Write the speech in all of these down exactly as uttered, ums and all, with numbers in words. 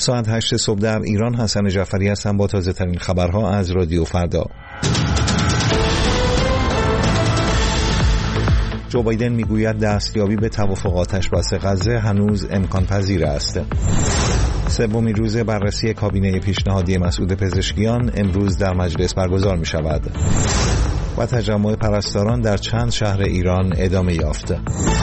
ساعت هشت صبح در ایران. حسن جعفری هستم با تازه ترین خبرها از رادیو فردا. جو بایدن میگوید دستیابی به توافق آتش‌بس غزه هنوز امکان پذیر است. سومین روز بررسی کابینه پیشنهادی مسعود پزشکیان امروز در مجلس برگزار می شود و تجمع پرستاران در چند شهر ایران ادامه یافت.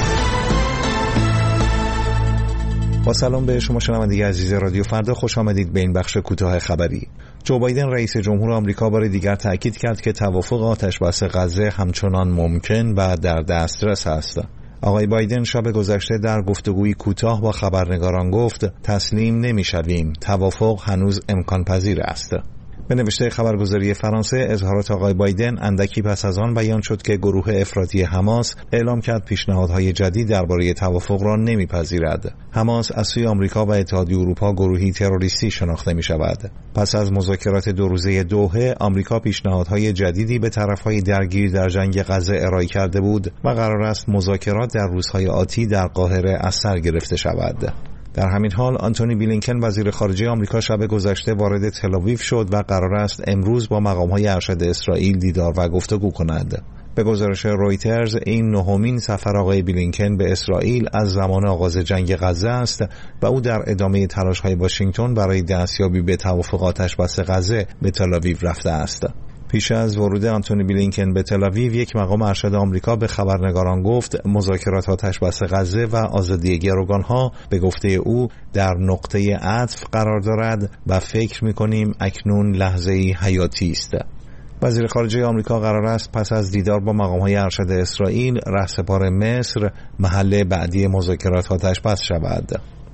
با سلام به شما شنونده عزیز رادیو فردا، خوش آمدید به این بخش کوتاه خبری. جو بایدن رئیس جمهور آمریکا بار دیگر تأکید کرد که توافق آتش‌بس غزه همچنان ممکن و در دسترس است. آقای بایدن شب گذشته در گفتگویی کوتاه با خبرنگاران گفت تسلیم نمی‌شویم، توافق هنوز امکان پذیر است. به نوشته خبرگزاری فرانسه، اظهارات آقای بایدن اندکی پس از آن بیان شد که گروه افراطی حماس اعلام کرد پیشنهادهای جدید درباره توافق را نمیپذیرد. حماس از سوی آمریکا و اتحادیه اروپا گروهی تروریستی شناخته می شود. پس از مذاکرات دو روزه دوحه، آمریکا پیشنهادهای جدیدی به طرفهای درگیر در جنگ غزه ارائه کرده بود و قرار است مذاکرات در روزهای آتی در قاهره از سر گرفته شود. در همین حال آنتونی بلینکن وزیر خارجه آمریکا شب گذشته وارد تل‌آویو شد و قرار است امروز با مقام‌های ارشد اسرائیل دیدار و گفتگو کند. به گزارش رویترز این نهمین سفر آقای بلینکن به اسرائیل از زمان آغاز جنگ غزه است و او در ادامه تلاش‌های واشنگتن برای دستیابی به توافق آتش‌بس غزه به تل‌آویو رفته است. پیش از ورود آنتونی بلینکن به تل‌آویو، یک مقام ارشد آمریکا به خبرنگاران گفت مذاکرات آتش‌بس غزه و آزادی گروگانها به گفته او در نقطه عطف قرار دارد و فکر می‌کنیم اکنون لحظه‌ای حیاتی است. وزیر خارجه آمریکا قرار است پس از دیدار با مقام‌های ارشد اسرائیل، رهسپار مصر محل بعدی مذاکرات آتش‌بس شود.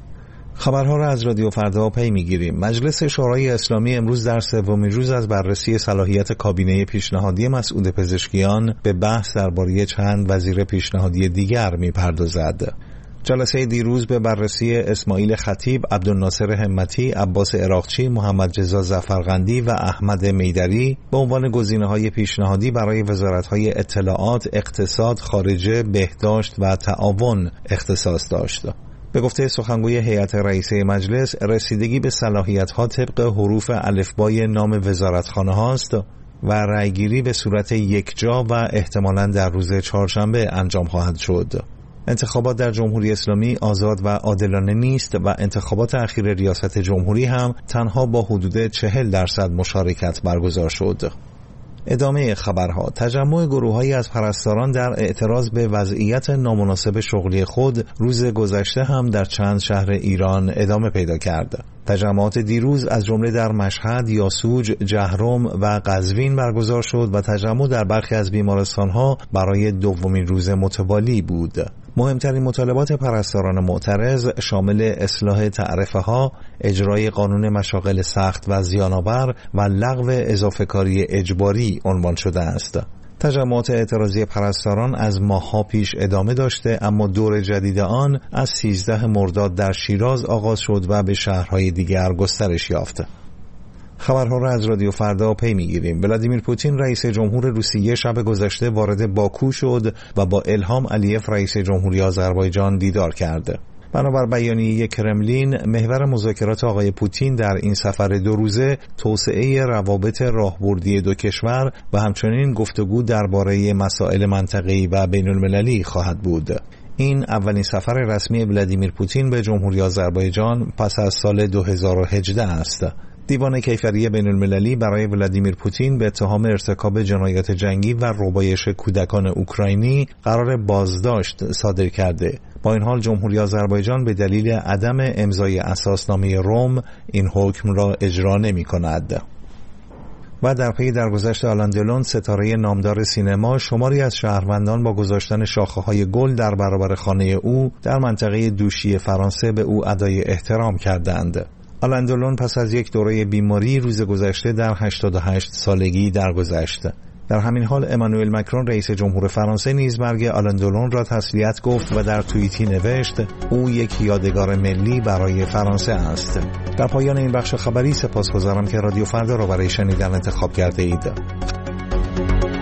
خبرها را از رادیو فردا پی میگیریم. مجلس شورای اسلامی امروز در سومین روز از بررسی صلاحیت کابینه پیشنهادی مسعود پزشکیان به بحث درباره چند وزیر پیشنهادی دیگر میپردازد. جلسه دیروز به بررسی اسماعیل خطیب، عبدالناصر همتی، عباس عراقچی، محمد رضا ظفرقندی و احمد میدری به عنوان گزینه‌های پیشنهادی برای وزارت‌های اطلاعات، اقتصاد، خارجه، بهداشت و تعاون اختصاص داشت. به گفته سخنگوی هیئت رئیسه مجلس، رسیدگی به صلاحیت‌ها طبق حروف الفبای نام وزارتخانه هاست و رأیگیری به صورت یکجا و احتمالاً در روز چهارشنبه انجام خواهد شد. انتخابات در جمهوری اسلامی آزاد و عادلانه نیست و انتخابات اخیر ریاست جمهوری هم تنها با حدود چهل درصد مشارکت برگزار شد. ادامه خبرها. تجمع گروه‌هایی از پرستاران در اعتراض به وضعیت نامناسب شغلی خود روز گذشته هم در چند شهر ایران ادامه پیدا کرد. تجمعات دیروز از جمله در مشهد، یاسوج، جهرم و قزوین برگزار شد و تجمع در برخی از بیمارستان‌ها برای دومین روز متوالی بود. مهمترین مطالبات پرستاران معترض شامل اصلاح تعرفه‌ها، اجرای قانون مشاغل سخت و زیان‌آور و لغو اضافه‌کاری اجباری عنوان شده است. تجمعات اعتراضی پرستاران از ماه‌ها پیش ادامه داشته، اما دور جدید آن از سیزده مرداد در شیراز آغاز شد و به شهرهای دیگر گسترش یافت. خبرها را از رادیو فردا پی میگیریم. ولادیمیر پوتین رئیس جمهور روسیه شب گذشته وارد باکو شد و با الهام علیف رئیس جمهوری آذربایجان دیدار کرد. بنابر بیانیه کرملین، محور مذاکرات آقای پوتین در این سفر دو روزه توسعه روابط راهبردی دو کشور و همچنین گفتگو درباره مسائل منطقه‌ای و بین‌المللی خواهد بود. این اولین سفر رسمی ولادیمیر پوتین به جمهوری آذربایجان پس از سال دو هزار و هجده است. دیوان کیفری بین المللی برای ولادیمیر پوتین به اتهام ارتکاب جنایات جنگی و ربایش کودکان اوکراینی قرار بازداشت صادر کرده. با این حال جمهوری آذربایجان به دلیل عدم امضای اساسنامه روم این حکم را اجرا نمی کند. و در پی درگذشت آلان دلون، ستاره نامدار سینما، شماری از شهروندان با گذاشتن شاخه‌های گل در برابر خانه او در منطقه دوشی فرانسه به او ادای احترام کردند. آلان دلون پس از یک دوره بیماری روز گذشته در هشتاد و هشت سالگی درگذشت. در همین حال امانوئل مکرون رئیس جمهور فرانسه نیز مرگ آلان دلون را تسلیت گفت و در توییتی نوشت او یک یادگار ملی برای فرانسه است. در پایان این بخش خبری سپاسگزارم که رادیو فردا را برای شنیدن انتخاب کرده اید.